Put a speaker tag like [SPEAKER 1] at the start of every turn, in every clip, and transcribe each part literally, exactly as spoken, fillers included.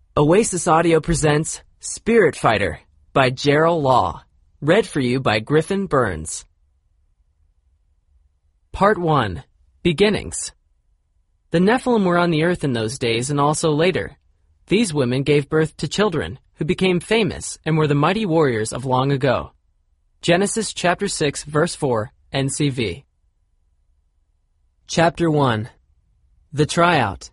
[SPEAKER 1] Oasis Audio presents Spirit Fighter by Gerald Law, read for you by Griffin Burns. Part one. Beginnings. The Nephilim were on the earth in those days and also later. These women gave birth to children, who became famous and were the mighty warriors of long ago. Genesis chapter six, verse four, N C V. Chapter one. The Tryout.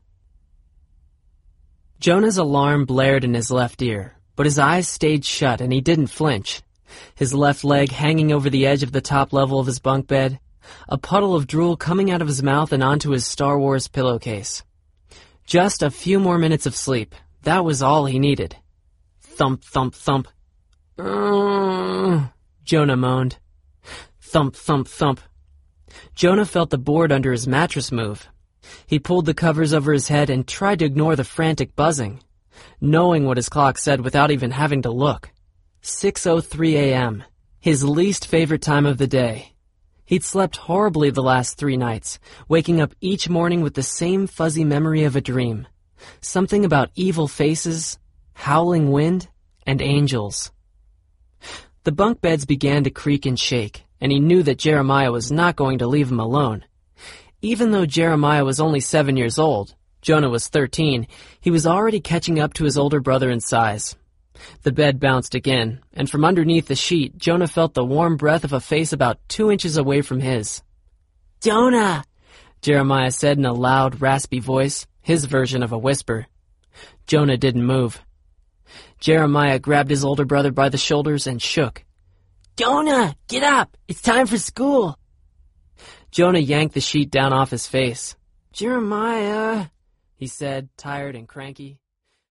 [SPEAKER 1] Jonah's alarm blared in his left ear, but his eyes stayed shut and he didn't flinch. His left leg hanging over the edge of the top level of his bunk bed, a puddle of drool coming out of his mouth and onto his Star Wars pillowcase. Just a few more minutes of sleep. That was all he needed. Thump, thump, thump. Uh, Jonah moaned. Thump, thump, thump. Jonah felt the board under his mattress move. He pulled the covers over his head and tried to ignore the frantic buzzing, knowing what his clock said without even having to look. six oh three a.m., his least favorite time of the day. He'd slept horribly the last three nights, waking up each morning with the same fuzzy memory of a dream. Something about evil faces, howling wind, and angels. The bunk beds began to creak and shake, and he knew that Jeremiah was not going to leave him alone. Even though Jeremiah was only seven years old, Jonah was thirteen, he was already catching up to his older brother in size. The bed bounced again, and from underneath the sheet, Jonah felt the warm breath of a face about two inches away from his. "Jonah!" Jeremiah said in a loud, raspy voice, his version of a whisper. Jonah didn't move. Jeremiah grabbed his older brother by the shoulders and shook. "Jonah, get up! It's time for school!" Jonah yanked the sheet down off his face. "Jeremiah," he said, tired and cranky.